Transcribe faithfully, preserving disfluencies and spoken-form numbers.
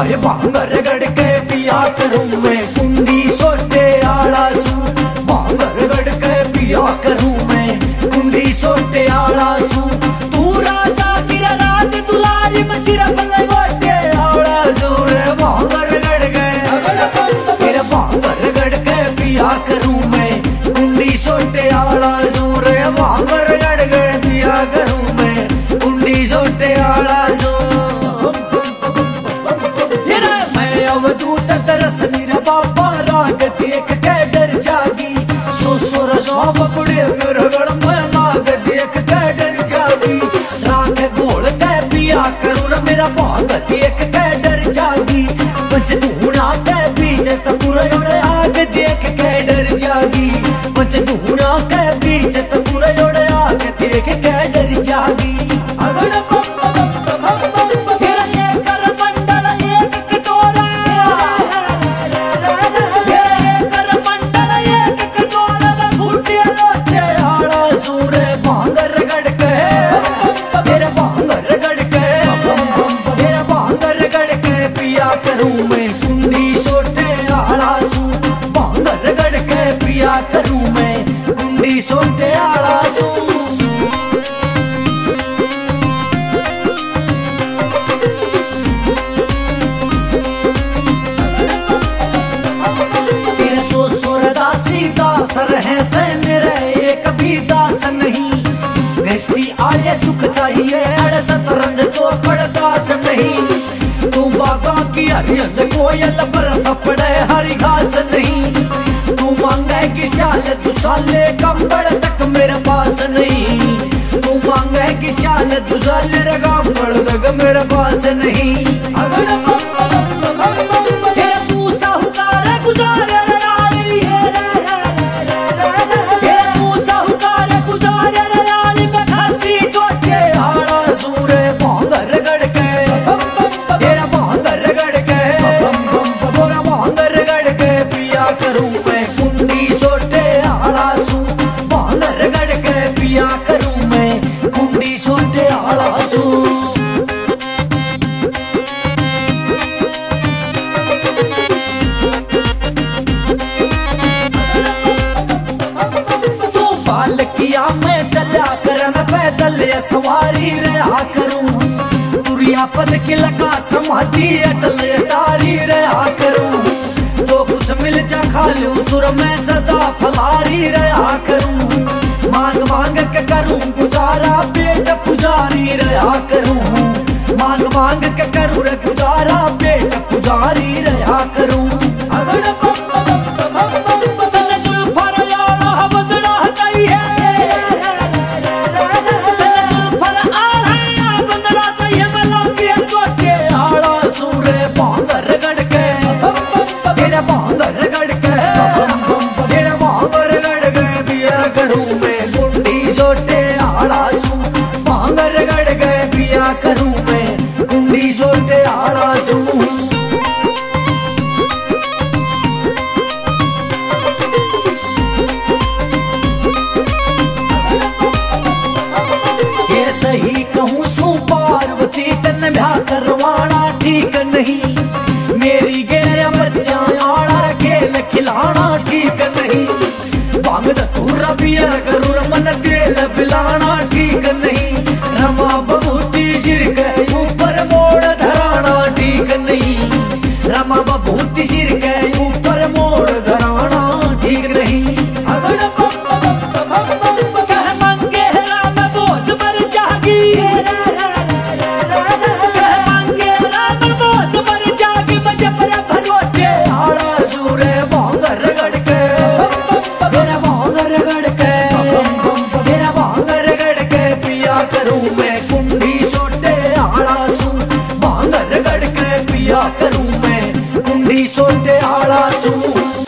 हाय भांगर गड़ के पिया करूं मैं कुंडी सोटे आला सू। भांगर गड़ के पिया करूं मैं कुंडी सोटे आला सू। तू राजा की राज दुलारी मसिर बल्ले गोटे आला सू रे भांगर गड़ के फिर भांगर गड़ के पिया करूं मैं कुंडी सोटे आला सू रे भांगर गड़ के पिया करूं मैं कुंडी सोटे आला सू। अवधूत तरस मेरा बाबा राग देख के डर जागी सो सुर सौंप बुढ़े मेरे गड़ में नाग देख के डर जागी। राग घोल के पिया करूं मेरा भाग देख के डर जागी। पंचधूना के बीच तपुर जोड़े आग देख के डर जागी। पंचधूना के बीच तपुर जोड़े आग देख के डर जागी। अगड़ करूं मैं कुंडी सोटे आला सू। भांगर गड़ के पिया करूं मैं कुंडी सोटे आला सू। तेरे सो सुरदासी दास रहे से मेरे एक भी दास नहीं। गृहस्थी आये सुख चाहिए अड़ सतरंज चौपड़ दास नहीं। तू बागा की हरियल कोयल पर पपड़े हरी घास नहीं। तू मांगेगी शाल तू साले कंबल तक मेरे पास नहीं। तू मांगेगी शाल तू साले कंबल तक मेरे पास नहीं। अगर तू साहूकार गुजारे रानी तू साहूकार गुजारे रानी में खासी टोटे आड़ा सूरे भांगर गड़ के करूं मैं कुंडी सोटे आला सू। भांगर गड़ के पिया करूं मैं कुंडी सोटे आला सू। तू बाल किया मैं चला कर मैं पैदल सवारी रहा करूं। तुरिया पद की लगा समाधि अटल अटारी रहा करूं। जो कुछ मिल जा खा लूं सुर में सदा फलारी रहा करूं। मांग मांग के करूं गुजारा पेट पुजारी रहा करूं। मांग मांग के करूं रे गुजारा पेट पुजारी रहा करूं। करूं मैं कुंडी सोटे आला सू। ये सही कहूं सू पार्वती तन ब्याह करवाना ठीक नहीं। मेरी गैर बच्चा आड़ा खेल खिलाना ठीक नहीं। भांग धतूरा पिया करूं मन तेल पिलाना ठीक नहीं। रमा बबूती सिर के ऊपर मोड़ धराना ठीक नहीं। रमा बबूती सिर के ऊपर मोड़ धराना ठीक नहीं। अगर कह मांगे राम बोझ मर जागी। कह मांगे राम बोझ मर जागी। मजे पर भरोटे आड़ा सूरे भांगर गड़ के मेरा भांगर गड़ के मेरा भांगर गड़ के पिया करूं मैं कुंडी सोटे आला सू। भांगर गड़ के पिया करूं मैं कुंडी सोटे आला सू।